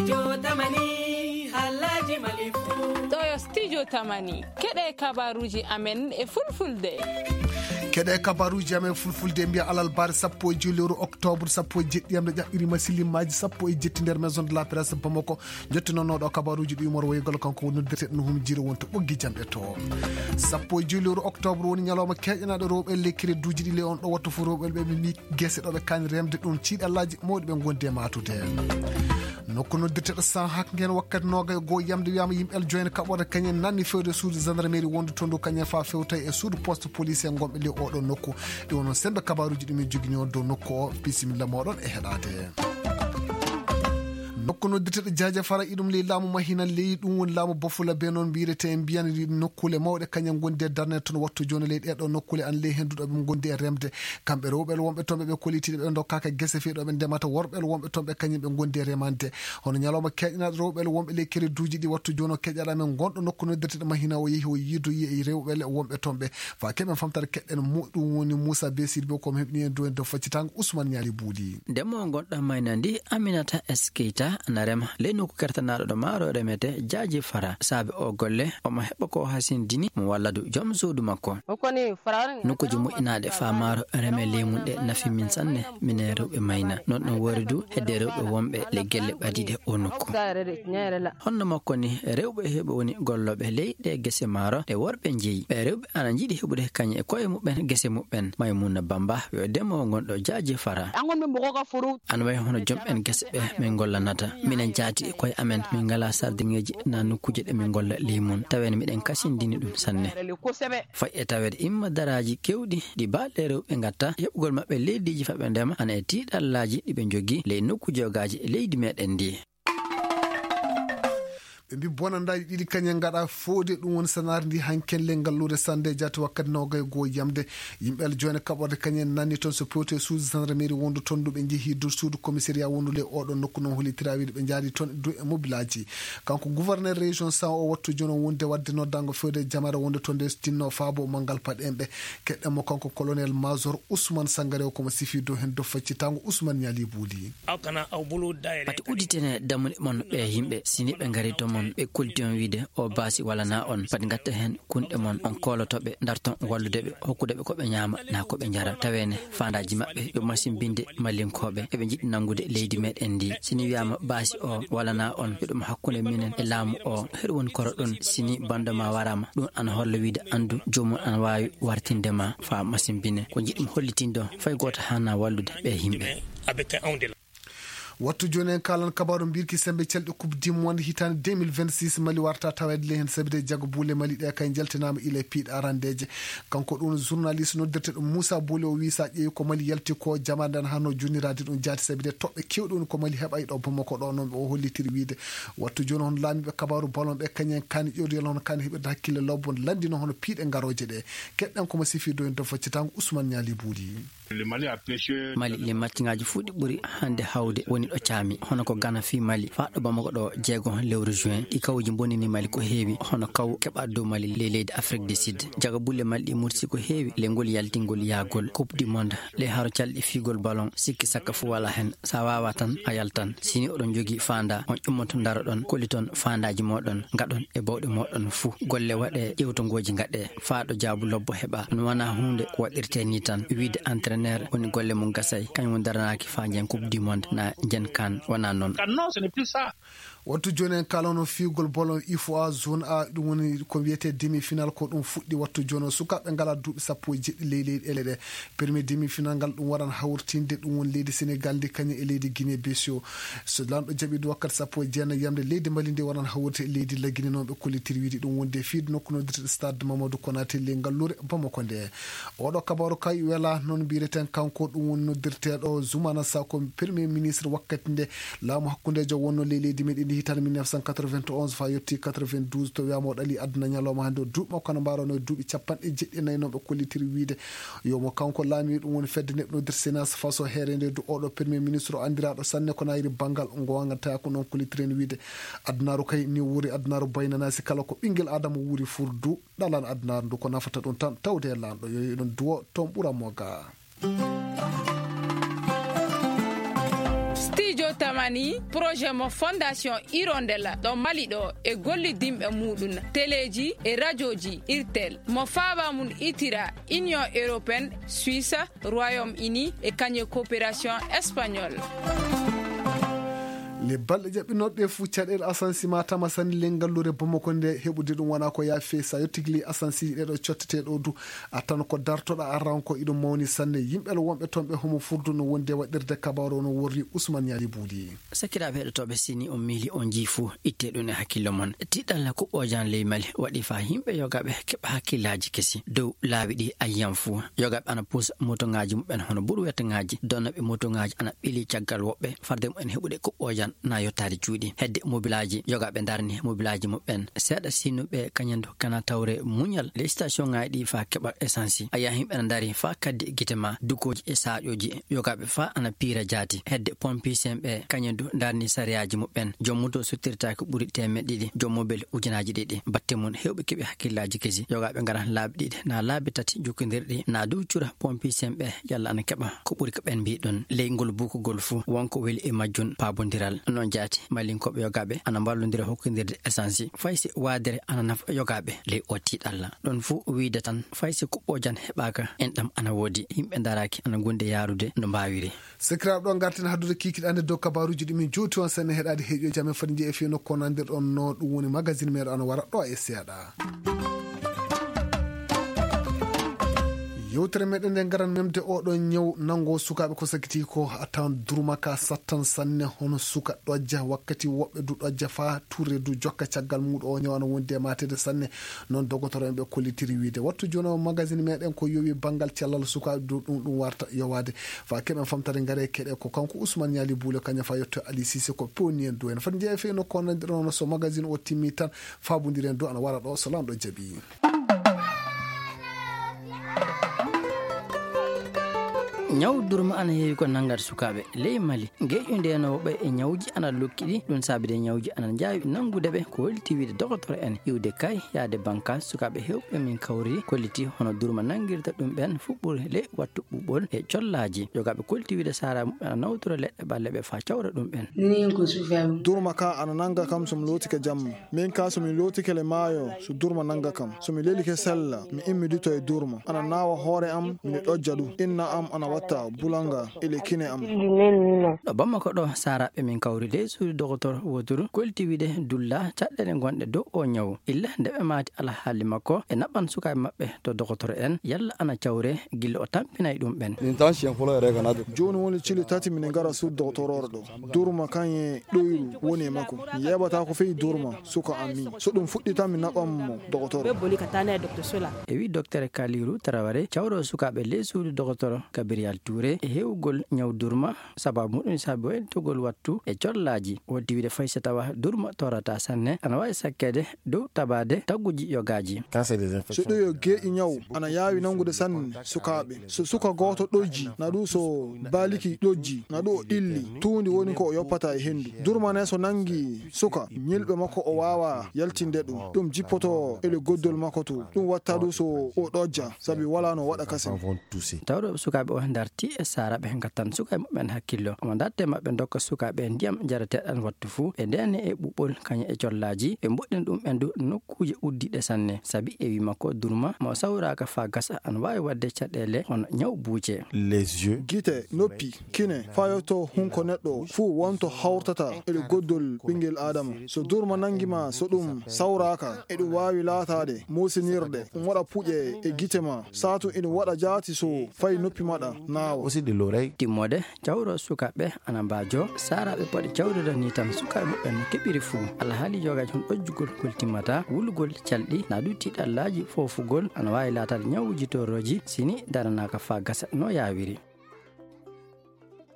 Studio Tamani Halaji Malifu Doyo Studio Tamani keɗe kabaruji amen e fulfulde keɗe kabaruji amen fulfulde mbiya alal bare sappo e julewru octobre sappo e jeɗɗiyamde ƴaɓɓirima sillimaji sappo e jetti nder maison de la presse Bamako jottinonoɗo kabaruji ɗi umor woygol kanko noddirteɗo no hum jira wonto ɓoggi jamɗe to sappo e julewru octobre woni ñalawma keƴƴanaɗo rewɓe lekkire duuji ɗi le on ɗo wattu fo rewɓe ɓe mi guese ɗo ɓe kaani remde ɗum ciiɗallaji mawɗi ɓe gonde matude nokku noddirteɗo san hakgen wakkati noga e goho yamde wiyama yimɓe joine kaɓorde kañen nanni fewde suudu gendarmerie wondu toon ɗo kañen fa fewta e suudu poste policier gonɓe le oɗo nokku ɗi wonon sembe kabaruji ɗumin joguino dow nokku o bisimilla moɗon e heɗade nokku noddirteɗo Diadja Fara iɗum ley laamu mahinal ley ɗum woni laamu bofula be noon mbiyete en mbiyani nokkule mawɗe kañen gondi e darnede toon wattu joni ley ɗeɗo nokkule an ley henduɗoɓe gondi e remde kamɓe rewɓel wonɓe toon ɓe kolitiɗe ɓe dokkaka guese feeɗoɓe ndemata worɓel wonɓe toon ɓe kañum ɓe gondi e remande hono ñalawma keƴƴanaɗo rewɓel wonɓe ley kere duuji ɗi wattu joni o keƴƴaɗa men gonɗo nokku noddirteɗo mahina o yeehi o yiidoyi e rewɓel wonɓe toon ɓe fa keɓen famtata keɗɗen ɗum woni Moussa Bessir be komi heɓni en do en dow faccitago Ousmane Niali Bouli ndemo gonɗo maynandi Aminata S Keita narema nokku kertanaɗo ɗo maaro remete Diadja Fara saabe o golle omo heɓa ko hasindini mo walladu joom suudu makko nokkuji moƴƴinaɗe fa maaro reme leymun ɗe nafi min sanne mine rewɓe mayna non ɗum wori du hedde rewɓe wonɓe le gelle ɓadiɗe o nokku honno makko ni rewɓe heɓe woni golloɓe ley ɗe gese maaro ɗe worɓe jeeyi ɓe rewɓe ana jiiɗi heɓude kañe e koye muɓɓen gese muɓɓen Maymuna Bamba yo demowo gonɗo Diadja Fara an way hono joom en gese ɓe min gollanata minen jaati e koye amen min ngala sardiŋeji na nokkuje ɗe min golla limon tawene miɗen kasindini ɗum sanne fay e tawede imma daraji kewɗi ɗi balɗe rewɓe gatta heɓugol maɓɓe leydiji faɓe ndema ana e tiiɗallaji ɗiɓe jogui ley nokkuje jogaji e leydi meɗen ndi ɓe mbi bonandaji ɗiɗi kañen gaɗa foode ɗum woni sanare ndi hankelle ngallude sande jati wakkati nawga e goho yamde yimɓe joine kaɓorde kañen nanni toon so pewte suudu gendarmerie wondu toon ɗo ɓe jeehi dow suudu commissariat wondule oɗo nokku noon hollitira wiide ɓe jaari toon dow e mobilaji kanko gouverneur région san o wattu joni o wonde wadde noddango fewde jamara wonde toon nde tinno faabo mangal paɗenɓe keɗɗenmo kanko colonel major Ousmane Sangare o komo sifi dow hen dow faccitango Ousmane Niali Bouli pati udditene dammuɗe mon ɓe yimɓe sini ɓe gari to mon ɓe kulti on wiide o baasi walla na on pati gatta hen kunɗe mon on kolotoɓe darton walludeɓe hokkudeɓe koɓe ñaama na koɓe jara tawene fandaji maɓɓe yo machine binde mallinkoɓe eɓe jiɗi nangude leydi meɗen ndi sini wiyama baasi o walla na on yoɗum hakkude minen e laamu o heɗo woni koro ɗon sini bandema warama ɗum ana holla wiide andu jomum ana wawi wartindema fa machine bine ko jiɗɗum hollitindo fay goto hana wallude ɓe yimɓe wattu joni en kalan kabaru mbirki sembe celɗe coupe du monde hitande 2026 Mali warta tawede le hen sabide Diago Boule Mali ɗe kay jaltinama ila piiɗe arandeje kanko ɗum journaliste noddirteɗo Moussa Boule o wi sa ƴeewi ko Mali yalti ko jamade an hanno jonnirade ɗum jaati sabide toɓɓe kewɗe woni ko Mali heɓay ɗo Bamako ɗo noon o hollitiri wiide wattu joni hono laamiɓe kabaru ballon ɓe kañen kani ƴewriyal hono kani heɓirde hakkille lobbo landino hono piiɗe garoje ɗe keɗɗen komo sifi do en to faccitango Ousmane Niali Bouli Mali le matchŋaji fuɗi ɓuri hande hawde woni ɗo caami hono ko Ghana fi Mali faɗo Bamako ɗo jeegon lewru juin ɗi kawuji bonini Mali ko heewi hono kaw keɓa dow Mali le leydi Afrique du Sud Diago Boule Mali ɗi mursi ko heewi le ngol yaltingol yaagol coupe du monde le haro calɗi figol ballon sikki sakka fu wala hen sa wawa tan a yaltan sini oɗon jogui fanda on ƴummoto daro ɗon koli toon fandaji moɗon gaɗon e bawɗe moɗon fuu golle waɗe ƴewtogoji gaɗe faɗo jaabu lobbo heɓa ɗum wona hunde ko waɗirte ni tan wiide entraîneur woni golle mum gasay kañum daranaki fa jen coupe du monde na jen kan wana noon wattu joni en kalano figol ballon IFOA zone A ɗum woni ko wiyete demi final ko ɗum fuɗɗi wattu joni o sukaɓe ngala duuɓi sappo e jeɗɗi leydi ele ɗe premier demi final ngal ɗum waɗan hawrtinde ɗum woni leydi Sénégal ndi kañum e leydi Guinée Bissau so lanɗo jaɓiɗo wakkati sappo e jeenayi yamde leydi Mali ndi waɗan hawrte e leydi La Guinée noon ɓe kollitiri wiide ɗum wonde fiide nokku noddirteɗo stade Mamadou Konaté le ngallure Bamako nde oɗo kabaru kay wela noon mbireten kanko ɗum woni noddirteɗo Zoumana Sako premier ministre wakkati nde laamu hakkudejo wonno le leydi meɗen hitande 1991 fa yetti 92 to wiyama o ɗali aduna ñalawma hande o duuɓi makko no mbarono e duuɓi capanɗe jeɗɗi nayyi noon ɓe kollitiri wiide yomo kanko laami ɗum woni fedde neɓnodir sénas façon heerede do oɗo premier ministre o andiraɗo sanne ko nayri banggal gowagata ko noon kollitireni wiide adunaru kay ni wuuri adunaru baynanasi kala ko ɓinguel adama wuuri furdu ɗalan adunaru ndu ko nafata ɗum tan tawde e lanɗo yo ɗon duwo toon ɓuranmo ga tamani projet mo fondation Hirondella ɗo Mali ɗo e gollidimɓe muɗum téléji e radioji irtel mo faaba mum itira Union européenne, Suisse, Royaume-Uni e kañe coopération espagnole. le balɗe jaɓɓinoɗe fuu caɗele asansi ma tama sani lengallure Bamako nde heɓude ɗum wona ko yafe sa yettigli asansi ɗeɗo cotteteɗo du a tan ko dartoɗa arran ko iɗum mawni sanne yimɓel wonɓe toon ɓe homo furdu no wonde waɗirde kabaru no worri Ousmane Yali Bouli. sakiraɓe heɗotoɓe sini on miili on jiifu itte ɗum e hakkille mon tiɗalla kuɓɓojan ley Mali waɗi fa yimɓe yogaɓe keɓa hakkillaji kesi dow laabi ɗi ayyam fuu yogaɓe ana pusa motoŋaji muɓen hono ɓuuri wettoŋaji donnaɓe motoŋaji ana ɓili caggal woɓɓe farde mumen heɓude kuɓɓojan na yottade juuɗi hedde mobilaji yogaɓe darni mobilaji muɓɓen seeɗa sinuɓe kañandu kana tawre muñal les station ŋaji ɗi fa keɓa essence aya yimɓe ana dari fa kaddi guite ma dukoji e saƴoji yogaɓe fa ana piira jaati hedde pompicien ɓe kañandu darni sariyaji muɓɓen joom moto sottirta ko ɓuuri temeɗɗe ɗiɗi joom mobile ujunaji ɗiɗi batte mum hewɓe keeɓi hakkillaji kesi yogaɓe ngara laabi ɗiɗi na laabi tati jokkodirɗi na dow cura pompicien ɓe yalla ana keɓa ko ɓuuri ko ɓen mbiɗon ley ngol bukogol fuu wonko weeli e majjun pabodiral non jaati malinkoɓe yogaɓe ana mballodira hokkodirde essence faysi wadere ana nafa yogaɓe ley o tiɗalla ɗon fuu wiide tan faysi kuɓɓojan heɓaka en ɗam ana woodi yimɓe daraki ana gonde yarude no mbawiri. sekiraɓe ɗo garten haddude kikiɗande dow kabaruji ɗumin joti on senne heɗade heeƴo jamen fadi jii e fi nokko nandirɗon no ɗum woni magazine meɗo ana wara ɗo e seeɗa. yewtere meɗen nde garan memde oɗon ñaw nango sukaɓe ko sakiti ko a tawan durmaka sattan sanne hono suka ɗojja wakkati woɓɓe du ɗojja fa touré du jokka caggal muɗo o ñaw ana wondi e matede sanne noon dogotoro en ɓe kollitiri wiide wattu joni o magazine meɗen ko yowi banggal cellal sukaɓe du ɗum warta yowade fa keɓen famtare gaare keɗe ko kanko Ousmane Yali Bouli kañum fa yetto Ali Cissé ko pewni en do en fati jeeya fe no konandirono so magazine o timmi tan fabodiren do ana wara ɗo so lamɗo jaaɓi. ñaw durma ana heewi ko nangat sukaɓe ley Mali geƴƴu nde no woɓɓe e ñawji ana lokkiɗi ɗum saabide ñawji ana jaawi nangudeɓe ko holliti wiide docteur en iwde kay yaade banka sukaɓe hewɓe min kawri kolliti hono durma nangirta ɗum ɓen fuɓɓuri ley wattu ɓuɓɓol e collaji yogaɓe kolliti wiide sara muɓe ana nawtora leɗɗe balle ɓe fa cawra ɗum ɓen durma ka ana nanga kam somi lotike jamma min ka somi lotike le maayo so durma nanga kam somi lelike sella mi immidito e durma ana nawa hoore am mine ɗojja ɗum inna am ana watta bulanga ele kine am ɗo Bamako ɗo saraɓe min kawri ley suudu docteur woturu kolti wiide dulla caɗɗele gonɗe dow o ñaw illa ndeɓe mati alhaali makko e naɓan sukaɓe maɓɓe to docteur en yalla ana cawre gille o tampinayi ɗum ɓen joni woni cili tati mine gara suudu docteur oro ɗo durma kañe ɗoyru woni e makko mi yeɓata ko feyi durma suka ammi so ɗum fuɗɗi tan mi naɓanmo docteur e wi docteur Kalirou Traoré cawro sukaɓe ley suudu docteur Gabriel Touré e hewgol ñaw durma sababu muɗum saabi waytogol wattu e collaji woddi wiide faysa tawa durma torata sanne ana wawi sakkede dow tabade tagguji yogaji so ɗo yo geeƴi ñaw ana yawi nangude sanne sukaɓe so suka goto ɗojji na ɗum so baliki ɗojji na ɗum o ɗilli tundi woni ko o yoppata e hendu durma ne so nangi suka ñilɓe makko o wawa yaltinde ɗum jippoto ele goddol makko to ɗum watta ɗum so o ɗojja saabi wala no waɗa kase tawɗo sukaɓe o darti e saraɓe gattan sukaɓe muɓen hakkillo omo datte mabɓe dokka sukaɓe ndiyam jarateɗan wattu fuu e ndene e ɓuɓɓol kañum e collaji e mboɗɗen ɗum ɓen du nokkuje uddiɗe sanne saabi e wi makko durma mo sawraka fa gasa ana wawi wadde caɗele hono ñaw buuce guite noppi kine fayoto hunko neɗɗo fuu wonto hawrtata ele goddol ɓinguel adama so durma nangima so ɗum sawraka e ɗum wawi laatade mosinirde ɗum waɗa puƴe e guite ma satu ina waɗa jaati so fayi noppi maɗa nawa timmode cawro sukaɓe ana mbajo saraɓe poɗe cawrira ni tan sukaɓe muɓɓen no keɓiri fuu alhaali jogaji hon ɗojjugol kol timmata wulgol calɗi na du tiɗallaji fofugol ana wawi latade ñawuji toroji sini daranaka fa gasa no yawiri